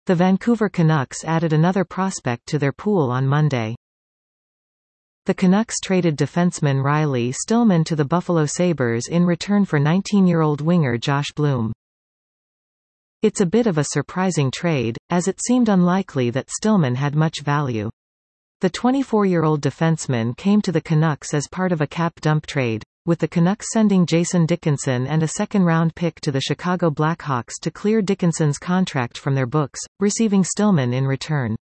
The Vancouver Canucks added another prospect to their pool on Monday. The Canucks traded defenseman Riley Stillman to the Buffalo Sabres in return for 19-year-old winger Josh Bloom. It's a bit of a surprising trade, as it seemed unlikely that Stillman had much value. The 24-year-old defenseman came to the Canucks as part of a cap dump trade, with the Canucks sending Jason Dickinson and a second-round pick to the Chicago Blackhawks to clear Dickinson's contract from their books, receiving Stillman in return.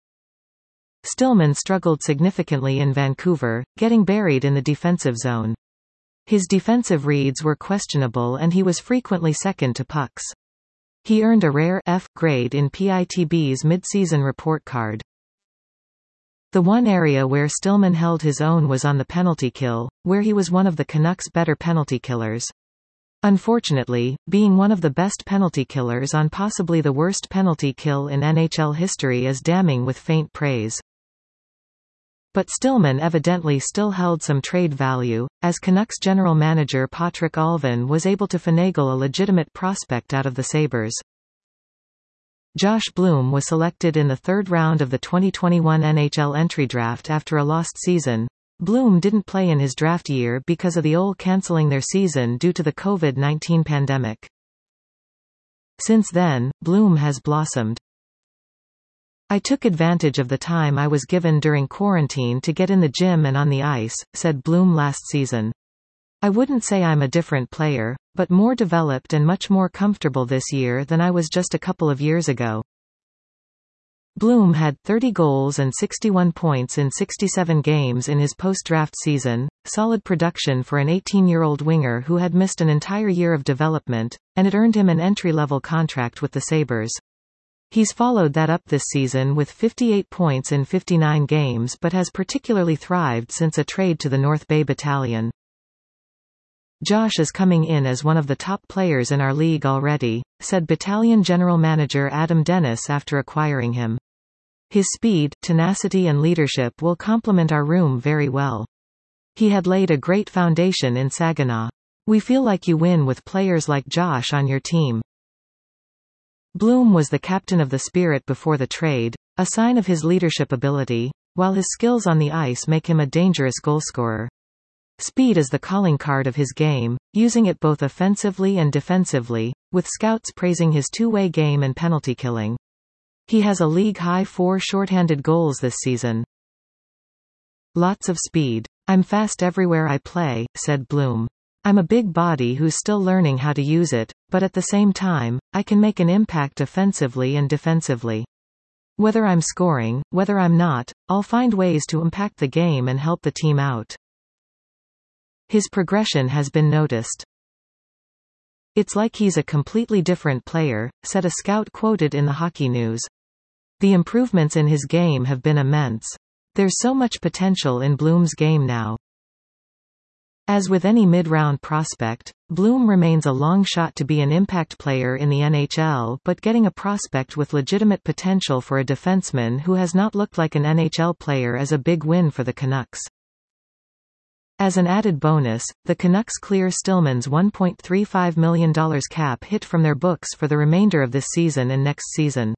Stillman struggled significantly in Vancouver, getting buried in the defensive zone. His defensive reads were questionable and he was frequently second to pucks. He earned a rare F grade in PITB's mid-season report card. The one area where Stillman held his own was on the penalty kill, where he was one of the Canucks' better penalty killers. Unfortunately, being one of the best penalty killers on possibly the worst penalty kill in NHL history is damning with faint praise. But Stillman evidently still held some trade value, as Canucks general manager Patrick Allvin was able to finagle a legitimate prospect out of the Sabres. Josh Bloom was selected in the third round of the 2021 NHL entry draft after a lost season. Bloom didn't play in his draft year because of the OL cancelling their season due to the COVID-19 pandemic. Since then, Bloom has blossomed. "I took advantage of the time I was given during quarantine to get in the gym and on the ice," said Bloom last season. "I wouldn't say I'm a different player, but more developed and much more comfortable this year than I was just a couple of years ago." Bloom had 30 goals and 61 points in 67 games in his post-draft season, solid production for an 18-year-old winger who had missed an entire year of development, and it earned him an entry-level contract with the Sabres. He's followed that up this season with 58 points in 59 games but has particularly thrived since a trade to the North Bay Battalion. "Josh is coming in as one of the top players in our league already," said Battalion General Manager Adam Dennis after acquiring him. "His speed, tenacity and leadership will complement our room very well. He had laid a great foundation in Saginaw. We feel like you win with players like Josh on your team." Bloom was the captain of the Spirit before the trade, a sign of his leadership ability, while his skills on the ice make him a dangerous goalscorer. Speed is the calling card of his game, using it both offensively and defensively, with scouts praising his two-way game and penalty killing. He has a league-high 4 shorthanded goals this season. "Lots of speed. I'm fast everywhere I play," said Bloom. "I'm a big body who's still learning how to use it, but at the same time, I can make an impact offensively and defensively. Whether I'm scoring, whether I'm not, I'll find ways to impact the game and help the team out." His progression has been noticed. "It's like he's a completely different player," said a scout quoted in the Hockey News. "The improvements in his game have been immense. There's so much potential in Bloom's game now." As with any mid-round prospect, Bloom remains a long shot to be an impact player in the NHL, but getting a prospect with legitimate potential for a defenseman who has not looked like an NHL player is a big win for the Canucks. As an added bonus, the Canucks clear Stillman's $1.35 million cap hit from their books for the remainder of this season and next season.